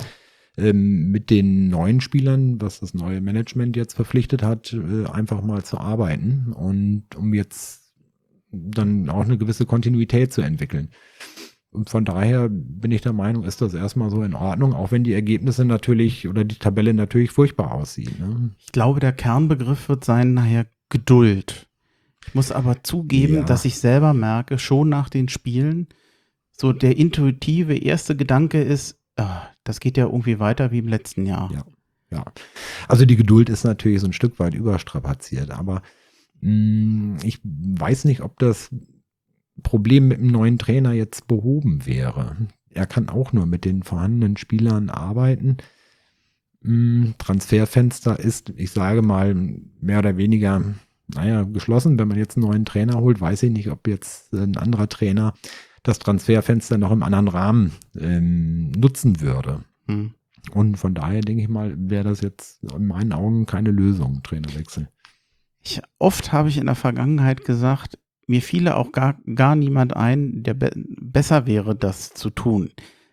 ähm, mit den neuen Spielern, was das neue Management jetzt verpflichtet hat, äh, einfach mal zu arbeiten und um jetzt dann auch eine gewisse Kontinuität zu entwickeln. Und von daher bin ich der Meinung, ist das erstmal so in Ordnung, auch wenn die Ergebnisse natürlich oder die Tabelle natürlich furchtbar aussieht. Ne? Ich glaube, der Kernbegriff wird sein nachher Geduld. Ich muss aber zugeben, Ja. dass ich selber merke, schon nach den Spielen, so der intuitive erste Gedanke ist, ah, das geht ja irgendwie weiter wie im letzten Jahr. Ja. Ja, also die Geduld ist natürlich so ein Stück weit überstrapaziert, aber mh, ich weiß nicht, ob das Problem mit dem neuen Trainer jetzt behoben wäre. Er kann auch nur mit den vorhandenen Spielern arbeiten. Mh, Transferfenster ist, ich sage mal, mehr oder weniger, naja, geschlossen. Wenn man jetzt einen neuen Trainer holt, weiß ich nicht, ob jetzt ein anderer Trainer das Transferfenster noch im anderen Rahmen ähm, nutzen würde. Hm. Und von daher denke ich mal, wäre das jetzt in meinen Augen keine Lösung, Trainerwechsel. Ich, oft habe ich in der Vergangenheit gesagt, mir fiele auch gar, gar niemand ein, der be besser wäre, das zu tun.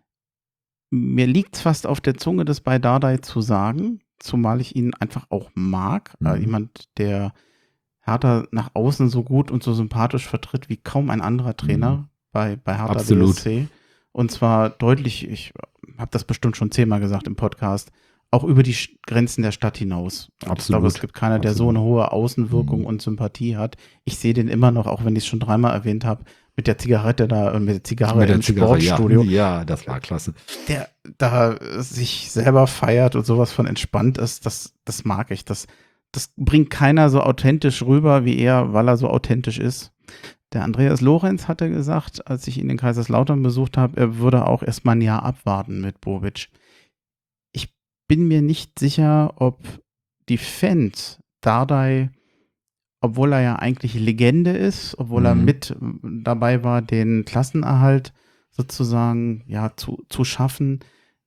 Mir liegt es fast auf der Zunge, das bei Dardai zu sagen, zumal ich ihn einfach auch mag. Mhm. Äh, jemand, der Hertha nach außen so gut und so sympathisch vertritt wie kaum ein anderer Trainer Mhm. bei, bei Hertha Absolut. B S C. Und zwar deutlich, ich habe das bestimmt schon zehnmal gesagt im Podcast, auch über die Sch- Grenzen der Stadt hinaus. Und ich Absolut. glaube, es gibt keiner, der so Absolut. eine hohe Außenwirkung Mhm. und Sympathie hat. Ich sehe den immer noch, auch wenn ich es schon dreimal erwähnt habe, mit der Zigarette da und mit der Zigarre Mit der im Zigarre, Sportstudio, Ja, ja, das war klasse. der da sich selber feiert und sowas von entspannt ist, das, das mag ich. Das, das bringt keiner so authentisch rüber wie er, weil er so authentisch ist. Der Andreas Lorenz hatte gesagt, als ich ihn in Kaiserslautern besucht habe, er würde auch erstmal ein Jahr abwarten mit Bobic. Ich bin mir nicht sicher, ob die Fans Dardai, obwohl er ja eigentlich Legende ist, obwohl er Mhm. mit dabei war, den Klassenerhalt sozusagen ja zu, zu schaffen,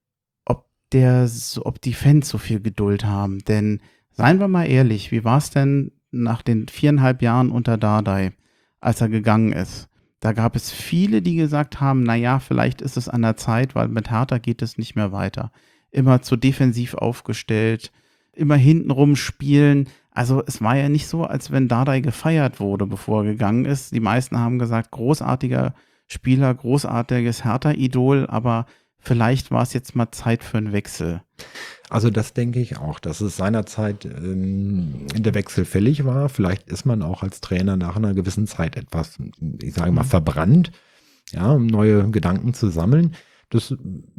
ob der, so- ob die Fans so viel Geduld haben. Denn seien wir mal ehrlich, wie war es denn nach den viereinhalb Jahren unter Dardai, als er gegangen ist? Da gab es viele, die gesagt haben, naja, vielleicht ist es an der Zeit, weil mit Hertha geht es nicht mehr weiter. Immer zu defensiv aufgestellt, immer hintenrum spielen. Also es war ja nicht so, als wenn Dardai gefeiert wurde, bevor er gegangen ist. Die meisten haben gesagt, großartiger Spieler, großartiges Hertha-Idol, aber vielleicht war es jetzt mal Zeit für einen Wechsel. Also das denke ich auch, dass es seinerzeit ähm, der Wechsel fällig war. Vielleicht ist man auch als Trainer nach einer gewissen Zeit etwas, ich sage mal, verbrannt, ja, um neue Gedanken zu sammeln. Das äh,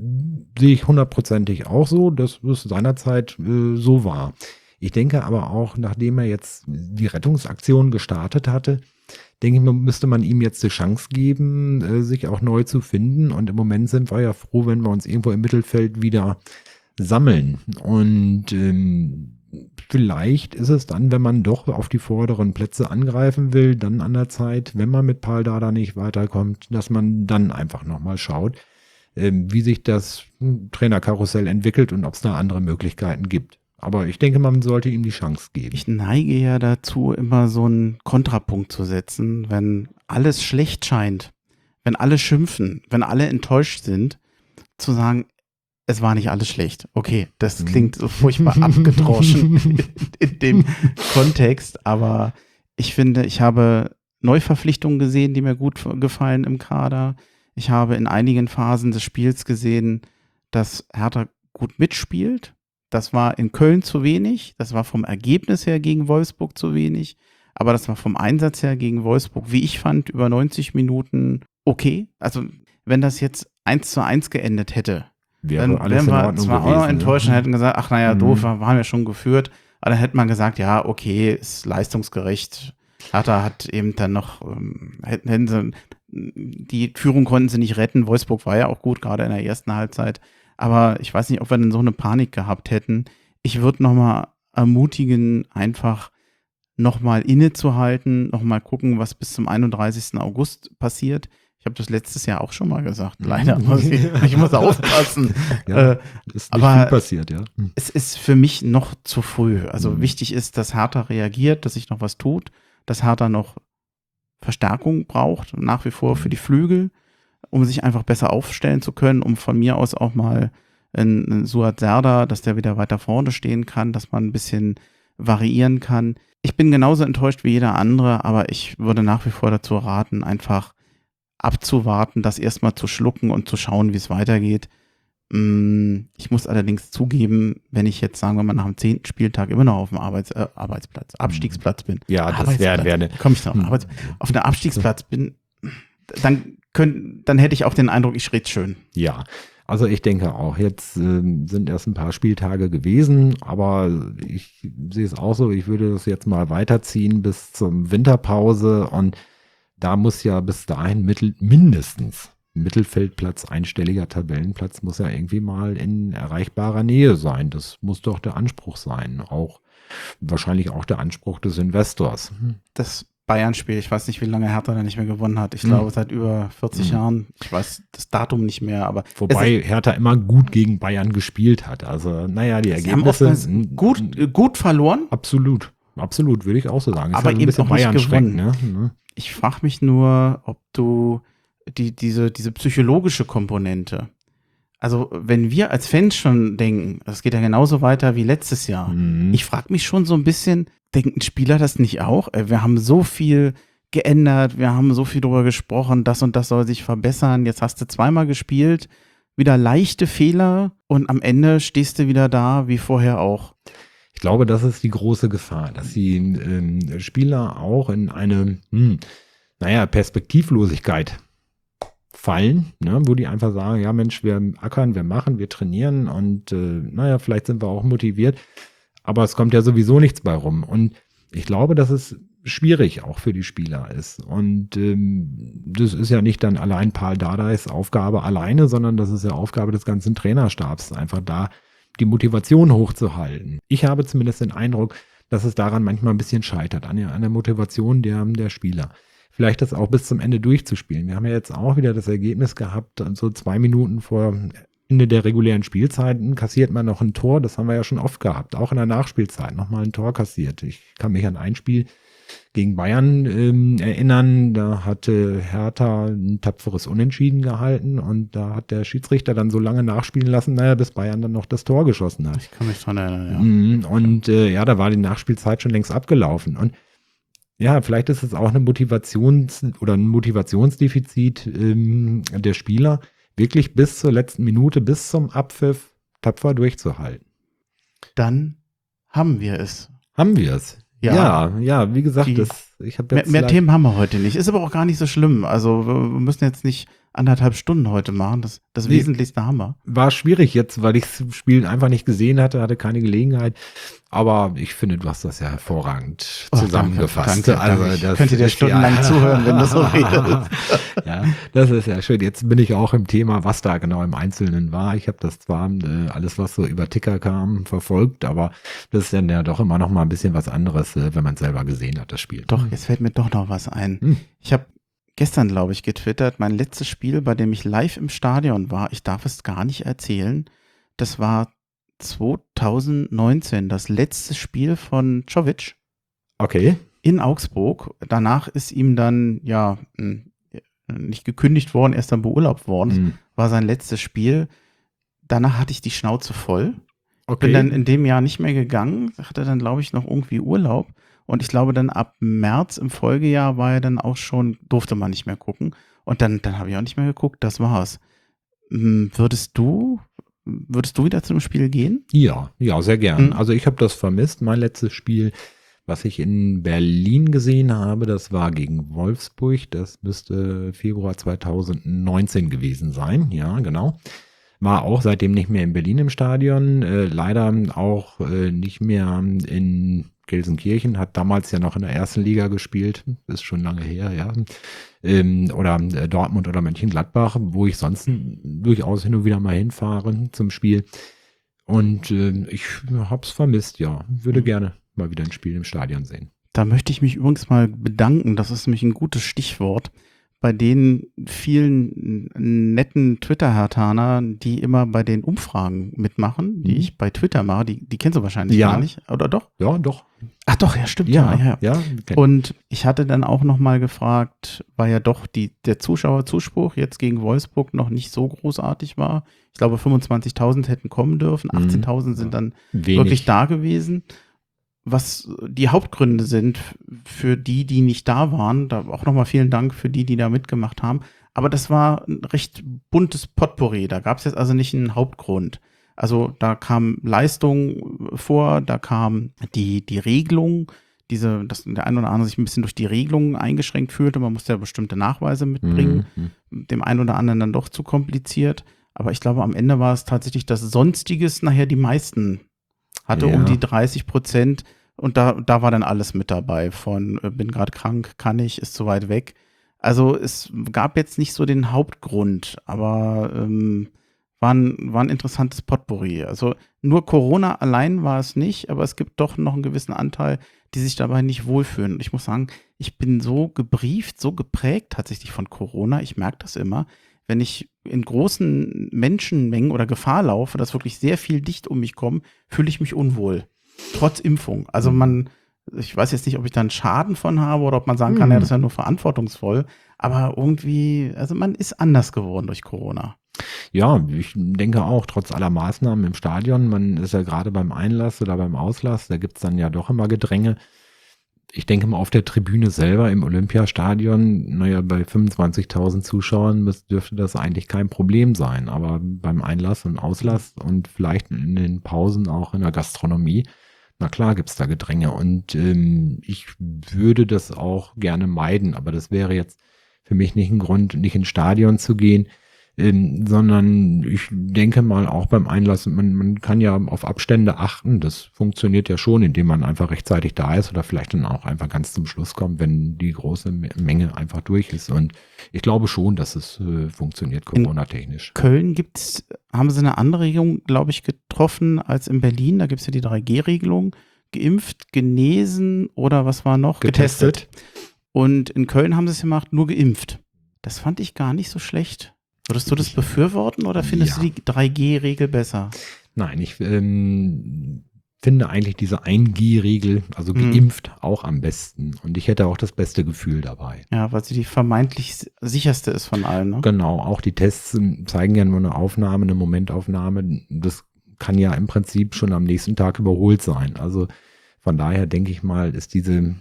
sehe ich hundertprozentig auch so, dass es seinerzeit äh, so war. Ich denke aber auch, nachdem er jetzt die Rettungsaktion gestartet hatte, denke ich, müsste man ihm jetzt die Chance geben, äh, sich auch neu zu finden. Und im Moment sind wir ja froh, wenn wir uns irgendwo im Mittelfeld wieder sammeln. Und ähm, vielleicht ist es dann, wenn man doch auf die vorderen Plätze angreifen will, dann an der Zeit, wenn man mit Pal Dardai nicht weiterkommt, dass man dann einfach nochmal schaut, ähm, wie sich das Trainerkarussell entwickelt und ob es da andere Möglichkeiten gibt. Aber ich denke, man sollte ihm die Chance geben. Ich neige ja dazu, immer so einen Kontrapunkt zu setzen, wenn alles schlecht scheint, wenn alle schimpfen, wenn alle enttäuscht sind, zu sagen, es war nicht alles schlecht. Okay, das klingt so furchtbar abgedroschen in, in dem Kontext, aber ich finde, ich habe Neuverpflichtungen gesehen, die mir gut gefallen im Kader. Ich habe in einigen Phasen des Spiels gesehen, dass Hertha gut mitspielt. Das war in Köln zu wenig, das war vom Ergebnis her gegen Wolfsburg zu wenig, aber das war vom Einsatz her gegen Wolfsburg, wie ich fand, über neunzig Minuten okay. Also wenn das jetzt eins zu eins geendet hätte, Wäre dann alles wären in wir Ordnung zwar gewesen, auch noch enttäuscht und ja. hätten gesagt, ach naja, Mhm. doof, waren wir schon geführt, aber dann hätte man gesagt, ja, okay, ist leistungsgerecht. Hertha hat eben dann noch, ähm, hätten, hätten sie, die Führung konnten sie nicht retten, Wolfsburg war ja auch gut, gerade in der ersten Halbzeit. Aber ich weiß nicht, ob wir denn so eine Panik gehabt hätten. Ich würde nochmal ermutigen, einfach nochmal innezuhalten, nochmal gucken, was bis zum einunddreißigsten August passiert. Ich habe das letztes Jahr auch schon mal gesagt. Leider muss ich, ich muss aufpassen. Ja, äh, ist nicht aber viel passiert, ja. es ist für mich noch zu früh. Also Mhm. wichtig ist, dass Hertha reagiert, dass sich noch was tut, dass Hertha noch Verstärkung braucht, nach wie vor für die Flügel, um sich einfach besser aufstellen zu können, um von mir aus auch mal ein Suat Serdar, dass der wieder weiter vorne stehen kann, dass man ein bisschen variieren kann. Ich bin genauso enttäuscht wie jeder andere, aber ich würde nach wie vor dazu raten, einfach abzuwarten, das erstmal zu schlucken und zu schauen, wie es weitergeht. Ich muss allerdings zugeben, wenn ich jetzt, sagen wir mal, nach dem zehnten Spieltag immer noch auf dem Arbeits, äh, Arbeitsplatz, Abstiegsplatz bin. Ja, das wäre wär eine. Komm ich noch, Hm. Arbeits, auf einem Abstiegsplatz bin, dann, könnt, dann hätte ich auch den Eindruck, ich rede schön. Ja, also ich denke auch, jetzt ähm, sind erst ein paar Spieltage gewesen, aber ich sehe es auch so, ich würde das jetzt mal weiterziehen bis zum Winterpause und da muss ja bis dahin mittel, mindestens Mittelfeldplatz, einstelliger Tabellenplatz muss ja irgendwie mal in erreichbarer Nähe sein. Das muss doch der Anspruch sein, auch wahrscheinlich auch der Anspruch des Investors. Das Bayern-Spiel, ich weiß nicht, wie lange Hertha da nicht mehr gewonnen hat. Ich Hm. glaube, seit über vierzig Hm. Jahren. Ich weiß das Datum nicht mehr, aber Wobei es, Hertha immer gut gegen Bayern gespielt hat. Also, naja, die sie haben Ergebnisse. oftmals n- gut, gut verloren. Absolut. Absolut, würde ich auch so sagen. Ist Aber ja so ein eben bisschen auch nicht Bayern-Schreck, gewonnen. ne? Ich frage mich nur, ob du die, diese, diese psychologische Komponente, also wenn wir als Fans schon denken, das geht ja genauso weiter wie letztes Jahr. Mhm. Ich frage mich schon so ein bisschen, denken Spieler das nicht auch? Äh, Wir haben so viel geändert, wir haben so viel drüber gesprochen, das und das soll sich verbessern. Jetzt hast du zweimal gespielt, wieder leichte Fehler und am Ende stehst du wieder da wie vorher auch. Ich glaube, das ist die große Gefahr, dass die ähm, Spieler auch in eine, hm, naja, Perspektivlosigkeit fallen, ne, wo die einfach sagen, ja Mensch, wir ackern, wir machen, wir trainieren und äh, naja, vielleicht sind wir auch motiviert, aber es kommt ja sowieso nichts bei rum. Und ich glaube, dass es schwierig auch für die Spieler ist. Und ähm, das ist ja nicht dann allein Pal Dardais Aufgabe alleine, sondern das ist ja Aufgabe des ganzen Trainerstabs, einfach da die Motivation hochzuhalten. Ich habe zumindest den Eindruck, dass es daran manchmal ein bisschen scheitert, an der, an der Motivation der, der Spieler. vielleicht das auch bis zum Ende durchzuspielen. Wir haben ja jetzt auch wieder das Ergebnis gehabt, so zwei Minuten vor Ende der regulären Spielzeiten kassiert man noch ein Tor. Das haben wir ja schon oft gehabt, auch in der Nachspielzeit nochmal ein Tor kassiert. Ich kann mich an ein Spiel gegen Bayern ähm, erinnern, da hatte Hertha ein tapferes Unentschieden gehalten und da hat der Schiedsrichter dann so lange nachspielen lassen, naja, bis Bayern dann noch das Tor geschossen hat. Ich kann mich dran erinnern, ja. Und äh, ja, da war die Nachspielzeit schon längst abgelaufen. Und ja, vielleicht ist es auch eine Motivations- oder ein Motivationsdefizit ähm, der Spieler, wirklich bis zur letzten Minute, bis zum Abpfiff tapfer durchzuhalten. Dann haben wir es. Haben wir es. Ja, ja, ja, wie gesagt, die, das, ich habe jetzt mehr, mehr Themen haben wir heute nicht. Ist aber auch gar nicht so schlimm. Also wir müssen jetzt nicht anderthalb Stunden heute machen. Das, das nee, Wesentlichste haben wir. War schwierig jetzt, weil ich das Spiel einfach nicht gesehen hatte, hatte keine Gelegenheit. Aber ich finde, du hast das ja hervorragend oh, zusammengefasst. Danke, danke, also das könnt ihr dir stundenlang ja, zuhören, wenn du so redest. Ja, das ist ja schön. Jetzt bin ich auch im Thema, was da genau im Einzelnen war. Ich habe das zwar äh, alles, was so über Ticker kam, verfolgt, aber das ist dann ja doch immer noch mal ein bisschen was anderes, äh, wenn man es selber gesehen hat, das Spiel. Doch, jetzt fällt mir doch noch was ein. Hm. Ich habe gestern, glaube ich, getwittert, mein letztes Spiel, bei dem ich live im Stadion war, ich darf es gar nicht erzählen, das war zwanzig neunzehn, das letzte Spiel von Czovic. Okay. In Augsburg. Danach ist ihm dann, ja, nicht gekündigt worden, erst dann beurlaubt worden. Mhm. War sein letztes Spiel. Danach hatte ich die Schnauze voll. Okay. Bin dann in dem Jahr nicht mehr gegangen. Hatte dann, glaube ich, noch irgendwie Urlaub. Und ich glaube, dann ab März im Folgejahr war er dann auch schon, durfte man nicht mehr gucken. Und dann, dann habe ich auch nicht mehr geguckt. Das war's. Würdest du... Würdest du wieder zum Spiel gehen? Ja, ja, sehr gern. Mhm. Also ich habe das vermisst. Mein letztes Spiel, was ich in Berlin gesehen habe, das war gegen Wolfsburg. Das müsste Februar zweitausendneunzehn gewesen sein. Ja, genau. War auch seitdem nicht mehr in Berlin im Stadion. Äh, leider auch äh, nicht mehr in Gelsenkirchen. Hat damals ja noch in der ersten Liga gespielt. Ist schon lange her, ja. Ähm, oder äh, Dortmund oder Mönchengladbach, wo ich sonst durchaus hin und wieder mal hinfahre zum Spiel. Und äh, ich hab's vermisst, ja. Würde gerne mal wieder ein Spiel im Stadion sehen. Da möchte ich mich übrigens mal bedanken. Das ist nämlich ein gutes Stichwort. Bei den vielen netten Twitter-Hertaner, die immer bei den Umfragen mitmachen, die mhm. ich bei Twitter mache, die, die kennst du wahrscheinlich ja. gar nicht, oder doch? Ja, doch. Ach doch, ja, stimmt. Ja, ja. ja. ja Und ich hatte dann auch noch mal gefragt, weil ja doch die, der Zuschauerzuspruch jetzt gegen Wolfsburg noch nicht so großartig war. Ich glaube, fünfundzwanzigtausend hätten kommen dürfen, achtzehntausend sind dann Wenig. wirklich da gewesen. Was die Hauptgründe sind für die, die nicht da waren. Da auch nochmal vielen Dank für die, die da mitgemacht haben. Aber das war ein recht buntes Potpourri. Da gab es jetzt also nicht einen Hauptgrund. Also da kam Leistung vor, da kam die, die Regelung, diese, dass der eine oder andere sich ein bisschen durch die Regelung eingeschränkt fühlte. Man musste ja bestimmte Nachweise mitbringen. Mhm. Dem einen oder anderen dann doch zu kompliziert. Aber ich glaube, am Ende war es tatsächlich das Sonstiges nachher die meisten hatte ja. um die dreißig Prozent und da, da war dann alles mit dabei von äh, bin gerade krank, kann ich, ist zu weit weg. Also es gab jetzt nicht so den Hauptgrund, aber ähm, war, ein, war ein interessantes Potpourri. Also nur Corona allein war es nicht, aber es gibt doch noch einen gewissen Anteil, die sich dabei nicht wohlfühlen. Und ich muss sagen, ich bin so gebrieft, so geprägt tatsächlich von Corona, ich merke das immer, wenn ich in großen Menschenmengen oder Gefahr laufe, dass wirklich sehr viel dicht um mich kommen, fühle ich mich unwohl. Trotz Impfung. Also man, ich weiß jetzt nicht, ob ich da einen Schaden von habe oder ob man sagen kann, mhm. ja, das ist ja nur verantwortungsvoll. Aber irgendwie, also man ist anders geworden durch Corona. Ja, ich denke auch, trotz aller Maßnahmen im Stadion, man ist ja gerade beim Einlass oder beim Auslass, da gibt's dann ja doch immer Gedränge. Ich denke mal, auf der Tribüne selber im Olympiastadion, naja, bei fünfundzwanzigtausend Zuschauern dürfte das eigentlich kein Problem sein. Aber beim Einlass und Auslass und vielleicht in den Pausen auch in der Gastronomie, na klar gibt's da Gedränge. Und ähm, ich würde das auch gerne meiden. Aber das wäre jetzt für mich nicht ein Grund, nicht ins Stadion zu gehen. Ähm, sondern ich denke mal auch beim Einlass, man, man kann ja auf Abstände achten, das funktioniert ja schon, indem man einfach rechtzeitig da ist oder vielleicht dann auch einfach ganz zum Schluss kommt, wenn die große Menge einfach durch ist und ich glaube schon, dass es äh, funktioniert, Corona-technisch. In Köln gibt's, haben sie eine andere Regelung, glaube ich, getroffen als in Berlin, da gibt's ja die drei G Regelung, geimpft, genesen oder was war noch? Getestet. Getestet. Und in Köln haben sie es gemacht, nur geimpft. Das fand ich gar nicht so schlecht. Würdest du das befürworten oder findest Ja. du die drei G Regel besser? Nein, ich ähm, finde eigentlich diese ein G Regel, also Mhm. geimpft, auch am besten. Und ich hätte auch das beste Gefühl dabei. Ja, weil sie die vermeintlich si- sicherste ist von allen, ne? Genau, auch die Tests ähm, zeigen ja nur eine Aufnahme, eine Momentaufnahme. Das kann ja im Prinzip schon am nächsten Tag überholt sein. Also von daher denke ich mal, ist diese,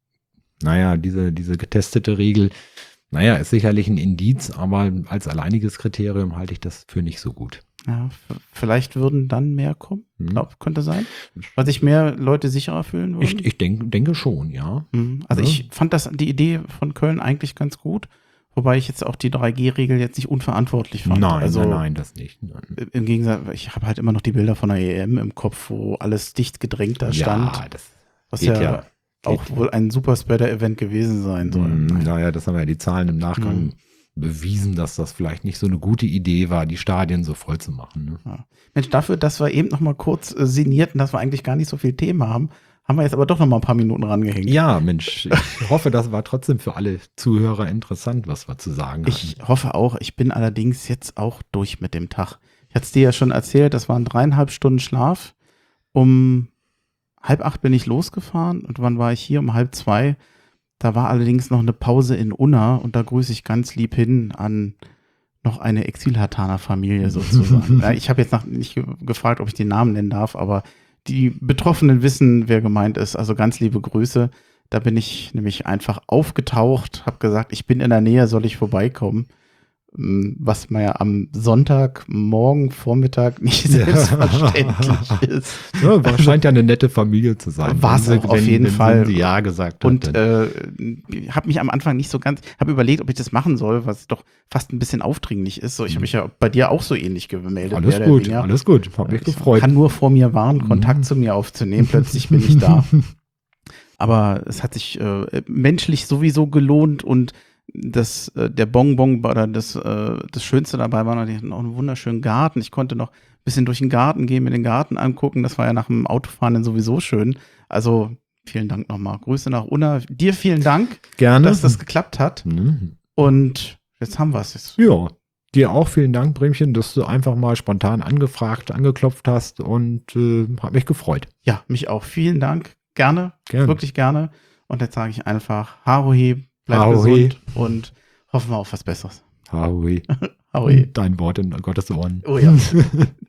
naja, diese, diese getestete Regel, naja, ist sicherlich ein Indiz, aber als alleiniges Kriterium halte ich das für nicht so gut. Ja, f- vielleicht würden dann mehr kommen. Hm. Glaub, könnte sein. Weil sich mehr Leute sicherer fühlen würden. Ich, ich denk, denke schon, ja. Mhm. Also Ja. ich fand das die Idee von Köln eigentlich ganz gut, wobei ich jetzt auch die drei G Regel jetzt nicht unverantwortlich fand. Nein, also nein, nein, das nicht. Nein. im Gegensatz, ich habe halt immer noch die Bilder von der E M im Kopf, wo alles dicht gedrängt da stand, Ja, das was geht ja, ja. auch Geht. wohl ein Superspreader-Event gewesen sein soll. Mm, naja, das haben ja die Zahlen im Nachgang Mhm. bewiesen, dass das vielleicht nicht so eine gute Idee war, die Stadien so voll zu machen. Ne? Ja. Mensch, dafür, dass wir eben noch mal kurz äh, sinnierten, dass wir eigentlich gar nicht so viel Thema haben, haben wir jetzt aber doch noch mal ein paar Minuten rangehängt. Ja, Mensch, ich hoffe, das war trotzdem für alle Zuhörer interessant, was wir zu sagen Ich hatten. hoffe auch. Ich bin allerdings jetzt auch durch mit dem Tag. Ich hatte es dir ja schon erzählt, das waren dreieinhalb Stunden Schlaf. Um halb acht bin ich losgefahren und wann war ich hier? Um halb zwei. Da war allerdings noch eine Pause in Unna und da grüße ich ganz lieb hin an noch eine Exil-Hartaner-Familie sozusagen. Ja, ich habe jetzt nach, nicht ge gefragt, ob ich den Namen nennen darf, aber die Betroffenen wissen, wer gemeint ist. Also ganz liebe Grüße. Da bin ich nämlich einfach aufgetaucht, habe gesagt, ich bin in der Nähe, soll ich vorbeikommen? Ähm, Was mir ja am Sonntagmorgen, Vormittag nicht Ja. selbstverständlich ist. Ja, war- scheint ja eine nette Familie zu sein. War's wenn sie- auch auf wenn- jeden wenn Fall. sie Ja gesagt hat. Und dann- äh, habe mich am Anfang nicht so ganz, habe überlegt, ob ich das machen soll, was doch fast ein bisschen aufdringlich ist. So, ich habe mich ja bei dir auch so ähnlich gemeldet. alles mehr oder gut, weniger. alles gut. Hab mich Ich gefreut. kann nur vor mir warnen, Kontakt Mhm. zu mir aufzunehmen. Plötzlich bin ich da. Aber es hat sich äh, menschlich sowieso gelohnt und das, äh, der Bonbon oder das, äh, das Schönste dabei war natürlich noch einen wunderschönen Garten. Ich konnte noch ein bisschen durch den Garten gehen, mir den Garten angucken. Das war ja nach dem Autofahren dann sowieso schön. Also vielen Dank nochmal. Grüße nach Unna. Dir vielen Dank, Gerne. dass das geklappt hat. Mhm. Und jetzt haben wir es. Jetzt. Ja, dir auch vielen Dank, Bremchen, dass du einfach mal spontan angefragt, angeklopft hast und äh, hat mich gefreut. Ja, mich auch. Vielen Dank. Gerne. Gerne. Wirklich gerne. Und jetzt sage ich einfach Harohe, bleib Harohe. gesund und hoffen wir auf was Besseres. Haui. Harohe. Dein Wort in Gottes Ohren. Oh ja.